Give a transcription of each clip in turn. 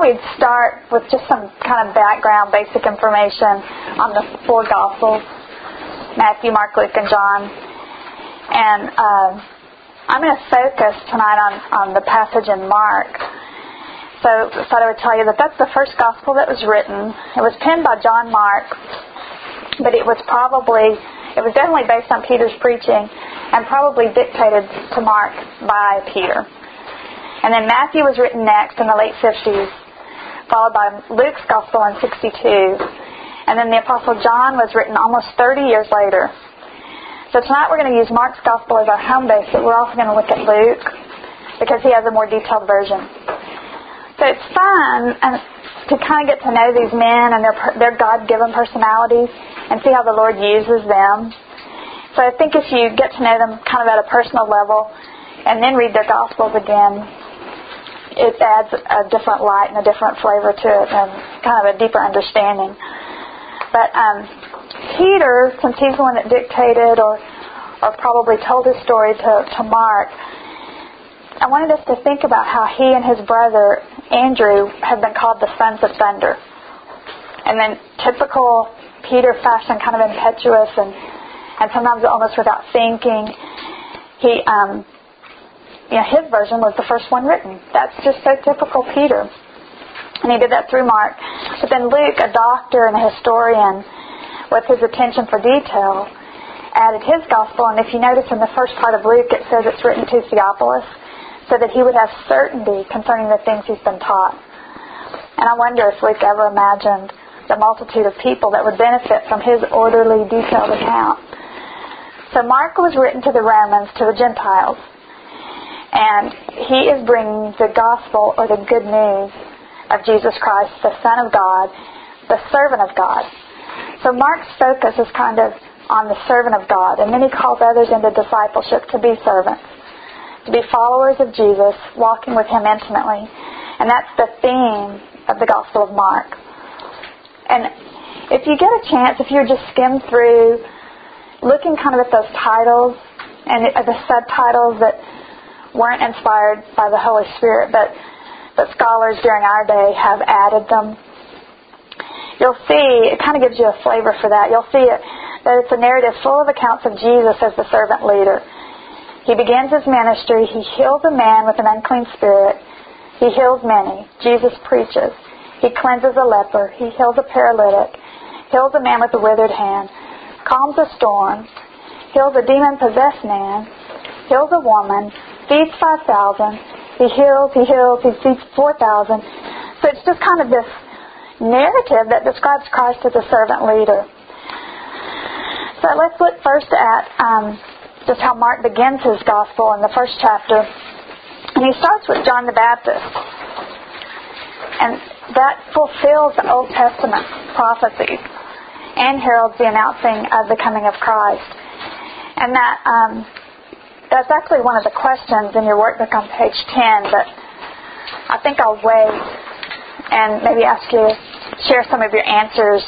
we'd start with just some kind of background, basic information on the four Gospels, Matthew, Mark, Luke, and John. And I'm going to focus tonight on the passage in Mark. So I thought I would tell you that that's the first Gospel that was written. It was penned by John Mark, but it was definitely based on Peter's preaching and probably dictated to Mark by Peter. And then Matthew was written next in the late 50s, followed by Luke's Gospel in 62. And then the Apostle John was written almost 30 years later. So tonight we're going to use Mark's Gospel as our home base, but we're also going to look at Luke because he has a more detailed version. So it's fun to kind of get to know these men and their God-given personalities and see how the Lord uses them. So I think if you get to know them kind of at a personal level and then read their Gospels again, it adds a different light and a different flavor to it and kind of a deeper understanding. But Peter, since he's the one that dictated or probably told his story to Mark, I wanted us to think about how he and his brother Andrew have been called the sons of thunder. And then typical Peter fashion, kind of impetuous and sometimes almost without thinking, his version was the first one written. That's just so typical Peter. And he did that through Mark. But then Luke, a doctor and a historian, with his attention for detail, added his gospel. And if you notice in the first part of Luke, it says it's written to Theophilus, so that he would have certainty concerning the things he's been taught. And I wonder if Luke ever imagined the multitude of people that would benefit from his orderly, detailed account. So Mark was written to the Romans, to the Gentiles. And he is bringing the gospel or the good news of Jesus Christ, the Son of God, the servant of God. So Mark's focus is kind of on the servant of God. And then he calls others into discipleship to be servants, to be followers of Jesus, walking with him intimately. And that's the theme of the Gospel of Mark. And if you get a chance, if you just skim through, looking kind of at those titles and the subtitles that weren't inspired by the Holy Spirit, but scholars during our day have added them, you'll see, it kind of gives you a flavor for that. You'll see that it's a narrative full of accounts of Jesus as the servant leader. He begins his ministry. He heals a man with an unclean spirit. He heals many. Jesus preaches. He cleanses a leper. He heals a paralytic. Heals a man with a withered hand. Calms a storm. Heals a demon-possessed man. Heals a woman. Feeds 5,000. He heals, he feeds 4,000. So it's just kind of this narrative that describes Christ as a servant leader. So let's look first at just how Mark begins his gospel in the first chapter. And he starts with John the Baptist. And that fulfills the Old Testament prophecies and heralds the announcing of the coming of Christ. And that's actually one of the questions in your workbook on page 10, but I think I'll wait and maybe ask you to share some of your answers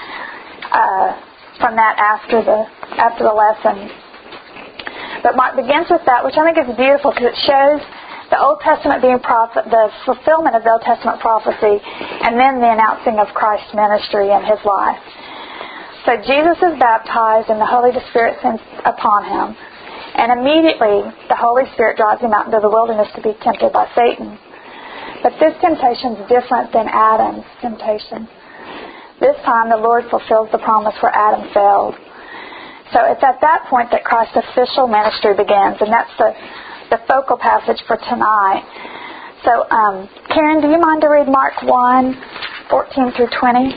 from that after the lesson. But Mark begins with that, which I think is beautiful because it shows the Old Testament being the fulfillment of the Old Testament prophecy, and then the announcing of Christ's ministry and his life. So Jesus is baptized and the Holy Spirit sends upon him. And immediately, the Holy Spirit drives him out into the wilderness to be tempted by Satan. But this temptation is different than Adam's temptation. This time, the Lord fulfills the promise where Adam failed. So it's at that point that Christ's official ministry begins, and that's the focal passage for tonight. So, Karen, do you mind to read Mark 1:14 through 20?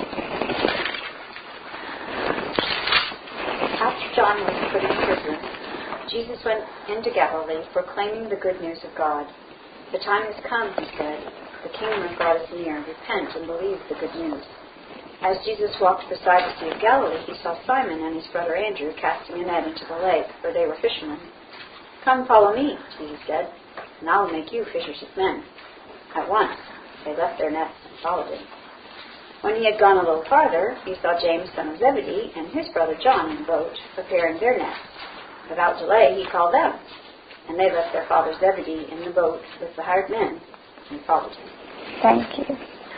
After John was put in prison, Jesus went into Galilee, proclaiming the good news of God. The time has come, he said. The kingdom of God is near. Repent and believe the good news. As Jesus walked beside the Sea of Galilee, he saw Simon and his brother Andrew casting a net into the lake, for they were fishermen. Come, follow me, Jesus said, and I will make you fishers of men. At once they left their nets and followed him. When he had gone a little farther, he saw James, son of Zebedee, and his brother John in the boat, preparing their nets. Without delay, he called them, and they left their father Zebedee in the boat with the hired men and followed him. Thank you.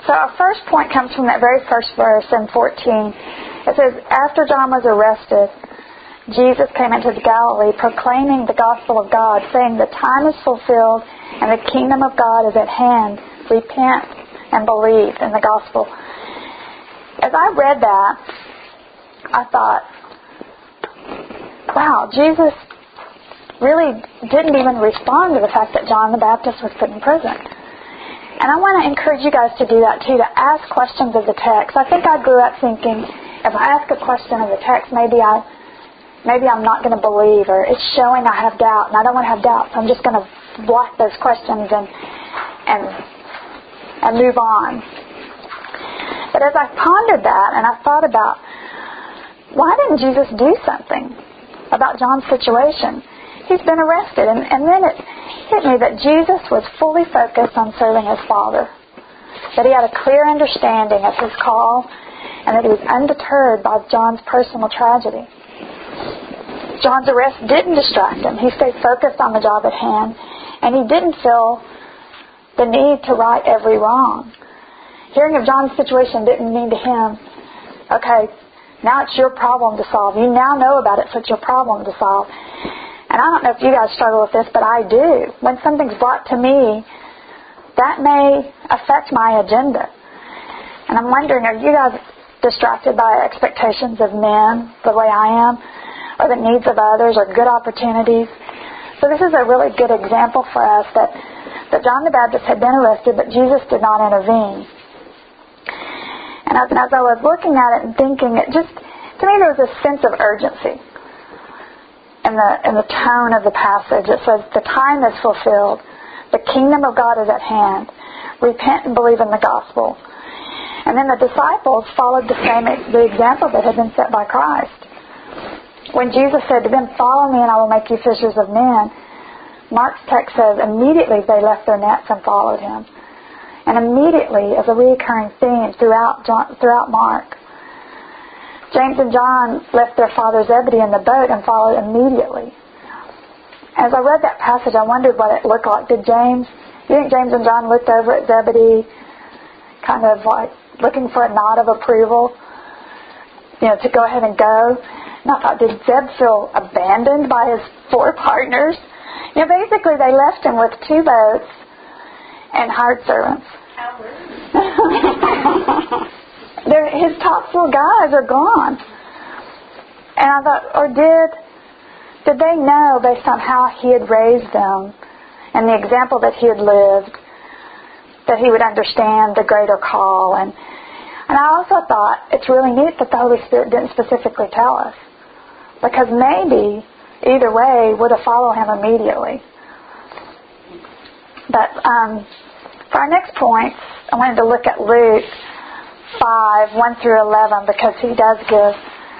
So our first point comes from that very first verse in 14. It says, after John was arrested, Jesus came into Galilee proclaiming the gospel of God, saying, the time is fulfilled and the kingdom of God is at hand. Repent and believe in the gospel. As I read that, I thought, wow, Jesus really didn't even respond to the fact that John the Baptist was put in prison. And I want to encourage you guys to do that too, to ask questions of the text. I think I grew up thinking, if I ask a question of the text, maybe I'm not going to believe, or it's showing I have doubt, and I don't want to have doubt, so I'm just going to block those questions and move on. But as I pondered that, and I thought about, why didn't Jesus do something about John's situation? He's been arrested, and then it hit me that Jesus was fully focused on serving his Father, that he had a clear understanding of his call, and that he was undeterred by John's personal tragedy. John's arrest didn't distract him. He stayed focused on the job at hand, and he didn't feel the need to right every wrong. Hearing of John's situation didn't mean to him, okay, now it's your problem to solve. You now know about it, so it's your problem to solve. And I don't know if you guys struggle with this, but I do. When something's brought to me, that may affect my agenda. And I'm wondering, are you guys distracted by expectations of men the way I am, or the needs of others, or good opportunities? So this is a really good example for us that John the Baptist had been arrested, but Jesus did not intervene. And as I was looking at it and thinking, to me there was a sense of urgency in the tone of the passage. It says, the time is fulfilled. The kingdom of God is at hand. Repent and believe in the gospel. And then the disciples followed the example that had been set by Christ. When Jesus said to them, follow me and I will make you fishers of men, Mark's text says, immediately they left their nets and followed him. And immediately is a recurring theme throughout Mark. James and John left their father Zebedee in the boat and followed immediately. As I read that passage, I wondered what it looked like. You think James and John looked over at Zebedee, kind of like looking for a nod of approval, to go ahead and go? And I thought, did Zeb feel abandoned by his 4 partners? Basically they left him with 2 boats and hired servants. His top 4 guys are gone. And I thought, or did they know, based on how he had raised them and the example that he had lived, that he would understand the greater call? And I also thought it's really neat that the Holy Spirit didn't specifically tell us, because maybe either way would have followed him immediately. But for our next point, I wanted to look at Luke 5, 1 through 11, because he does give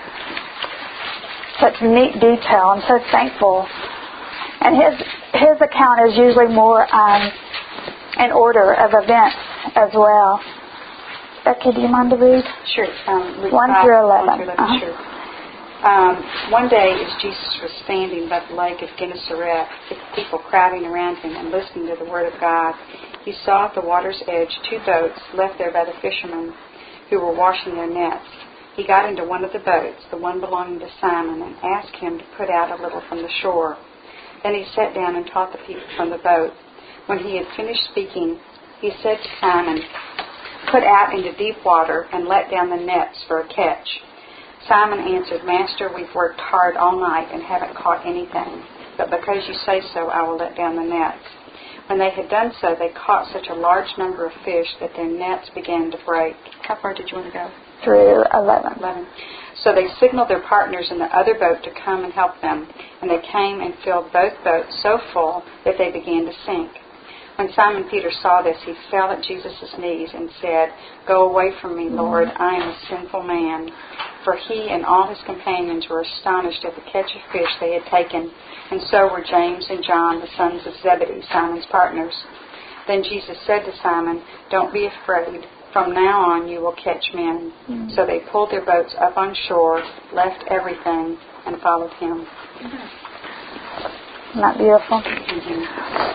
such neat detail. I'm so thankful. And his account is usually more in order of events as well. Becky, do you mind to read? Sure. Luke 1 through 11. Sure. One day, as Jesus was standing by the lake of Gennesaret, with people crowding around him and listening to the word of God, he saw at the water's edge 2 boats left there by the fishermen who were washing their nets. He got into one of the boats, the one belonging to Simon, and asked him to put out a little from the shore. Then he sat down and taught the people from the boat. When he had finished speaking, he said to Simon, "Put out into deep water and let down the nets for a catch." Simon answered, "Master, we've worked hard all night and haven't caught anything, but because you say so, I will let down the nets." When they had done so, they caught such a large number of fish that their nets began to break. How far did you want to go? Through 11. So they signaled their partners in the other boat to come and help them, and they came and filled both boats so full that they began to sink. When Simon Peter saw this, he fell at Jesus' knees and said, "Go away from me, Lord, I am a sinful man." For he and all his companions were astonished at the catch of fish they had taken, and so were James and John, the sons of Zebedee, Simon's partners. Then Jesus said to Simon, "Don't be afraid. From now on you will catch men." So they pulled their boats up on shore, left everything, and followed him. Isn't that beautiful?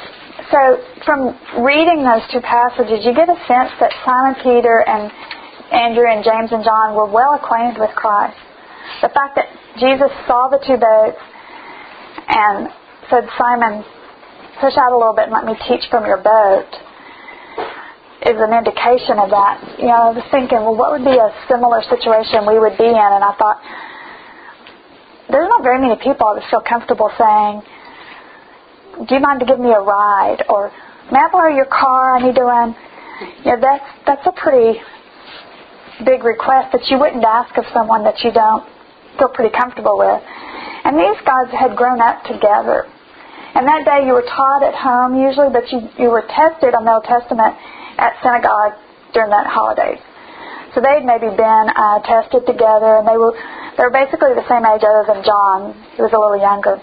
So from reading those two passages, you get a sense that Simon Peter and Andrew and James and John were well acquainted with Christ. The fact that Jesus saw the two boats and said, Simon, push out a little bit and let me teach from your boat, is an indication of that. You know, I was thinking, well, what would be a similar situation we would be in? And I thought, there's not very many people that feel comfortable saying, do you mind to give me a ride? Or, may I borrow your car? I need to run. You know, that's a pretty big request that you wouldn't ask of someone that you don't feel pretty comfortable with. And these guys had grown up together. And that day you were taught at home usually, but you were tested on the Old Testament at synagogue during the holidays. So they'd maybe been tested together, and they were basically the same age other than John. He was a little younger.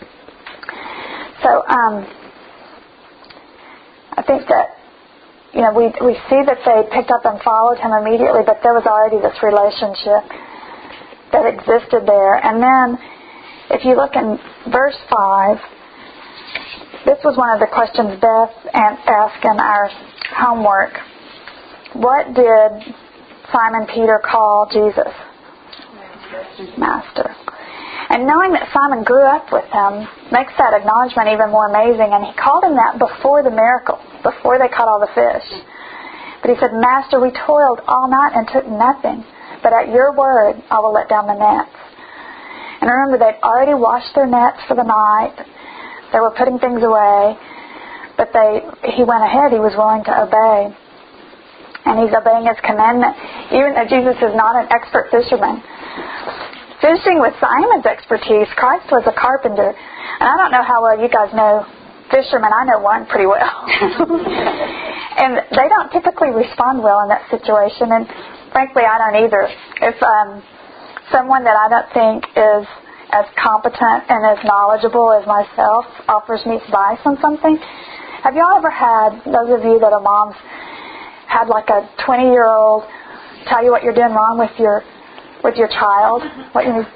So I think that, you know, we see that they picked up and followed him immediately, but there was already this relationship that existed there. And then if you look in verse 5, this was one of the questions Beth asked in our homework. What did Simon Peter call Jesus? Master. And knowing that Simon grew up with him makes that acknowledgement even more amazing. And he called him that before the miracle, before they caught all the fish. But he said, Master, we toiled all night and took nothing, but at your word I will let down the nets. And remember, they'd already washed their nets for the night. They were putting things away. But he went ahead. He was willing to obey. And he's obeying his commandment, even though Jesus is not an expert fisherman. Fishing was Simon's expertise. Christ was a carpenter. And I don't know how well you guys know fishermen. I know one pretty well. And they don't typically respond well in that situation. And frankly, I don't either. If someone that I don't think is as competent and as knowledgeable as myself offers me advice on something, have y'all ever had, those of you that are moms, had like a 20-year-old tell you what you're doing wrong with your child? What you need?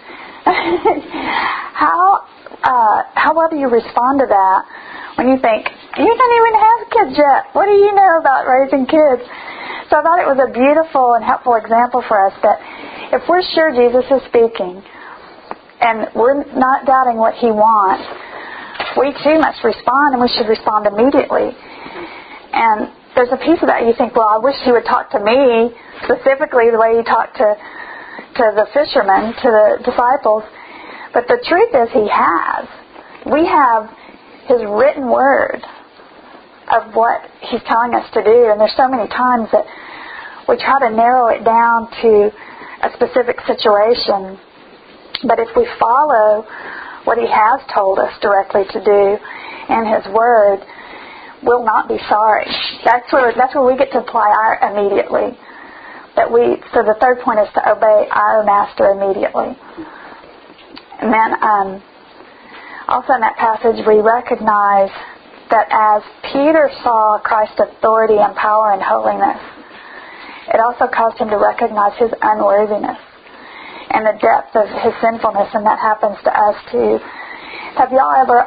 How well do you respond to that when you think, you don't even have kids yet? What do you know about raising kids? So I thought it was a beautiful and helpful example for us that if we're sure Jesus is speaking and we're not doubting what he wants, we too must respond, and we should respond immediately. And there's a piece of that you think, well, I wish he would talk to me specifically the way he talked to the fishermen, to the disciples. But the truth is he has. We have his written word of what he's telling us to do. And there's so many times that we try to narrow it down to a specific situation. But if we follow what he has told us directly to do in his word, we'll not be sorry. That's where we get to apply our immediately. So the third point is to obey our master immediately. And then also in that passage we recognize that as Peter saw Christ's authority and power and holiness, it also caused him to recognize his unworthiness and the depth of his sinfulness, and that happens to us too. Have y'all ever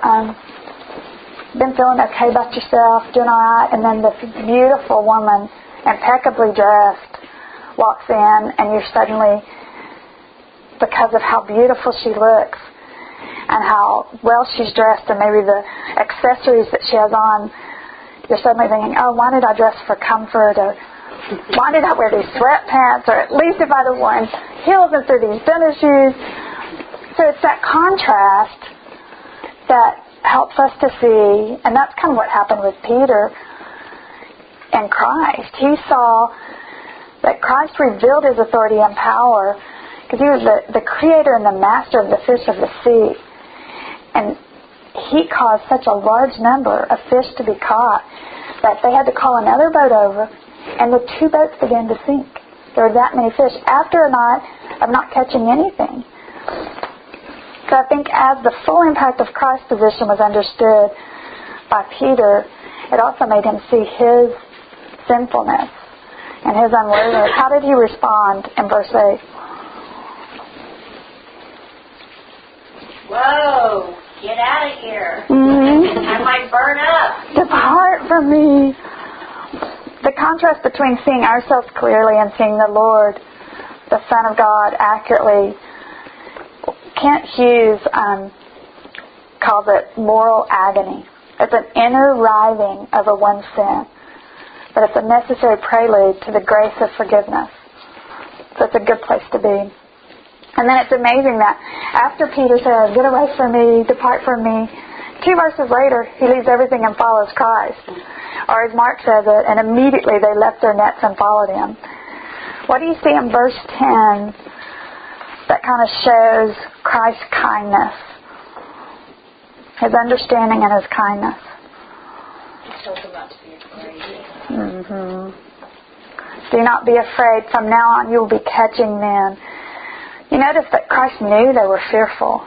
been feeling okay about yourself, doing all right, and then this beautiful woman, impeccably dressed, walks in, and you're suddenly, because of how beautiful she looks and how well she's dressed and maybe the accessories that she has on, you're suddenly thinking, oh, why did I dress for comfort? Or why did I wear these sweatpants? Or at least if I'd have worn heels instead of these tennis shoes. So it's that contrast that helps us to see, and that's kind of what happened with Peter and Christ. He saw that Christ revealed his authority and power because he was the creator and the master of the fish of the sea. And he caused such a large number of fish to be caught that they had to call another boat over, and the two boats began to sink. There were that many fish after a night of not catching anything. So I think as the full impact of Christ's position was understood by Peter, it also made him see his sinfulness and his unworthiness. How did he respond in verse 8? Whoa! Get out of here. fire. Mm-hmm. I might burn up. Depart from me. The contrast between seeing ourselves clearly and seeing the Lord, the Son of God, accurately. Kent Hughes calls it moral agony. It's an inner writhing over one's sin, but it's a necessary prelude to the grace of forgiveness. So it's a good place to be. And then it's amazing that after Peter says, "Get away from me, depart from me," 2 verses later, he leaves everything and follows Christ. Or as Mark says it, and immediately they left their nets and followed him. What do you see in verse 10 that kind of shows Christ's kindness? His understanding and his kindness. He told them not to be afraid. Mm-hmm. Do not be afraid. From now on you will be catching men. You notice that Christ knew they were fearful.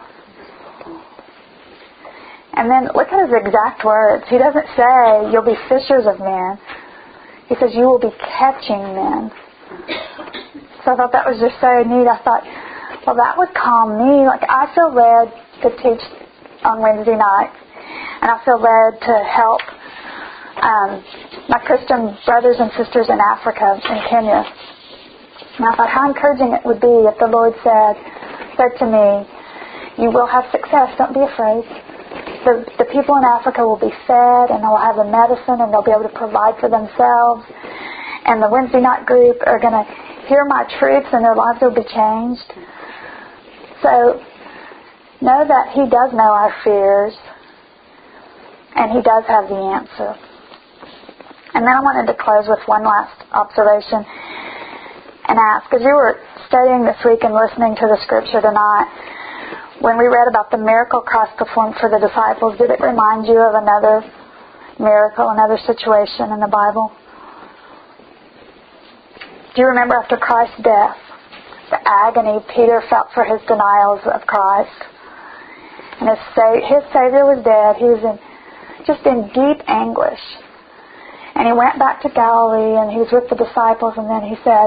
And then look at his exact words. He doesn't say, "You'll be fishers of men." He says, "You will be catching men." So I thought that was just so neat. I thought, well, that would calm me. Like, I feel led to teach on Wednesday nights. And I feel led to help my Christian brothers and sisters in Africa, in Kenya. And I thought how encouraging it would be if the Lord said to me, "You will have success. Don't be afraid. The people in Africa will be fed, and they'll have the medicine, and they'll be able to provide for themselves. And the Wednesday night group are going to hear my truths, and their lives will be changed." So know that He does know our fears, and He does have the answer. And then I wanted to close with one last observation and ask, as you were studying this week and listening to the scripture tonight, when we read about the miracle Christ performed for the disciples, did it remind you of another miracle, another situation in the Bible? Do you remember after Christ's death, the agony Peter felt for his denials of Christ? And his Savior was dead. He was just in deep anguish. And he went back to Galilee, and he was with the disciples, and then he said,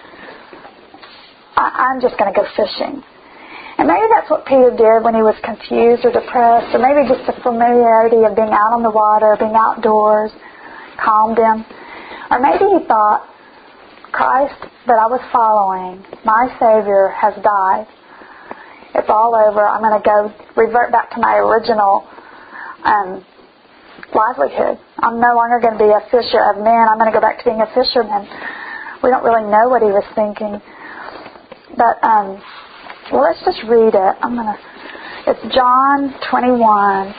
I'm just going to go fishing. And maybe that's what Peter did when he was confused or depressed, or maybe just the familiarity of being out on the water, being outdoors, calmed him. Or maybe he thought, Christ that I was following, my Savior, has died. It's all over. I'm going to go revert back to my original livelihood. I'm no longer going to be a fisher of men. I'm going to go back to being a fisherman. We don't really know what he was thinking. But, well, let's just read it. It's John 21.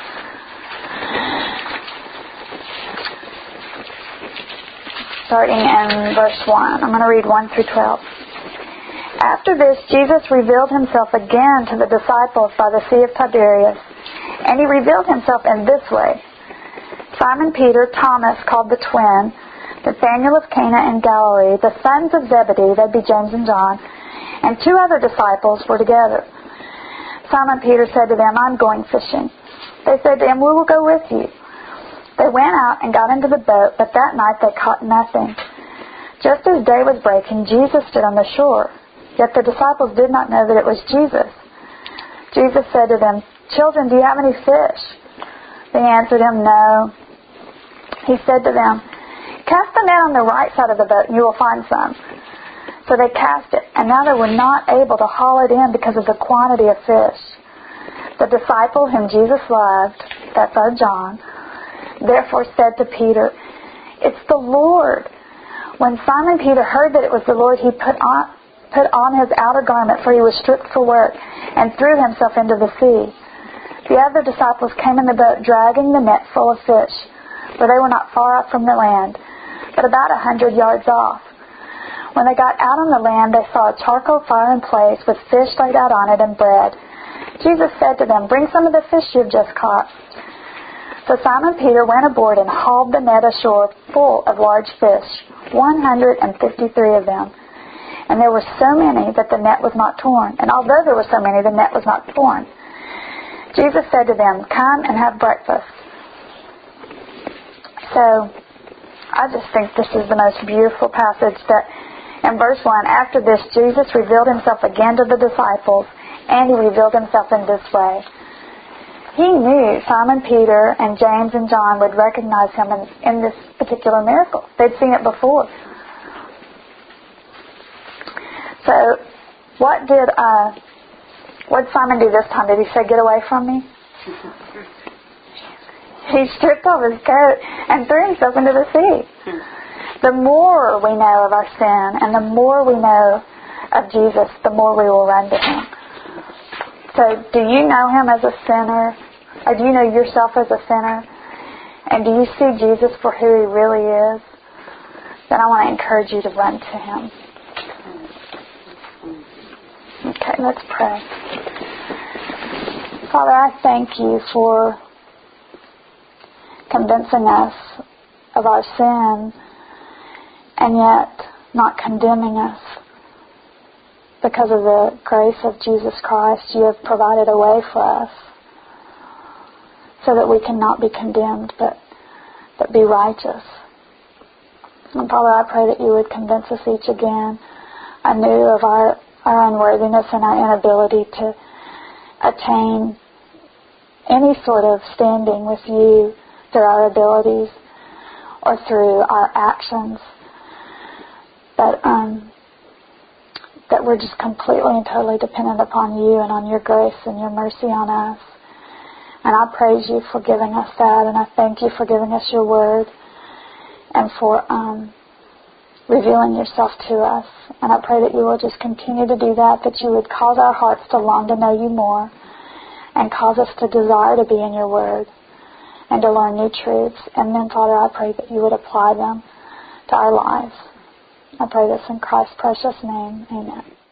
Starting in verse 1. I'm going to read 1 through 12. After this, Jesus revealed himself again to the disciples by the Sea of Tiberias. And he revealed himself in this way. Simon Peter, Thomas, called the twin, Nathanael of Cana in Galilee, the sons of Zebedee, that'd be James and John, and 2 other disciples were together. Simon Peter said to them, I'm going fishing. They said to him, we will go with you. They went out and got into the boat, but that night they caught nothing. Just as day was breaking, Jesus stood on the shore. Yet the disciples did not know that it was Jesus. Jesus said to them, Children, do you have any fish? They answered him, No. He said to them, Cast the net on the right side of the boat and you will find some. So they cast it, and now they were not able to haul it in because of the quantity of fish. The disciple whom Jesus loved, that's our John, therefore said to Peter, It's the Lord. When Simon Peter heard that it was the Lord, he put on his outer garment, for he was stripped for work, and threw himself into the sea. The other disciples came in the boat, dragging the net full of fish, for they were not far off from the land, but about 100 yards off. When they got out on the land, they saw a charcoal fire in place, with fish laid out on it and bread. Jesus said to them, Bring some of the fish you have just caught. So Simon Peter went aboard and hauled the net ashore full of large fish, 153 of them. And there were so many that the net was not torn. And although there were so many, the net was not torn. Jesus said to them, Come and have breakfast. So, I just think this is the most beautiful passage that in verse 1, after this, Jesus revealed himself again to the disciples, and he revealed himself in this way. he knew Simon Peter and James and John would recognize him in this particular miracle. They'd seen it before. So what did Simon do this time? Did he say, "Get away from me"? He stripped off his coat and threw himself into the sea. The more we know of our sin and the more we know of Jesus, the more we will run to him. So do you know him as a sinner? Or do you know yourself as a sinner? And do you see Jesus for who he really is? Then I want to encourage you to run to him. Okay, let's pray. Father, I thank you for convincing us of our sin and yet not condemning us. Because of the grace of Jesus Christ, you have provided a way for us so that we can not be condemned but be righteous. And Father, I pray that you would convince us each again anew of our unworthiness and our inability to attain any sort of standing with you through our abilities or through our actions. That we're just completely and totally dependent upon you and on your grace and your mercy on us. And I praise you for giving us that, and I thank you for giving us your word and for revealing yourself to us. And I pray that you will just continue to do that you would cause our hearts to long to know you more and cause us to desire to be in your word and to learn new truths. And then, Father, I pray that you would apply them to our lives. I pray this in Christ's precious name. Amen.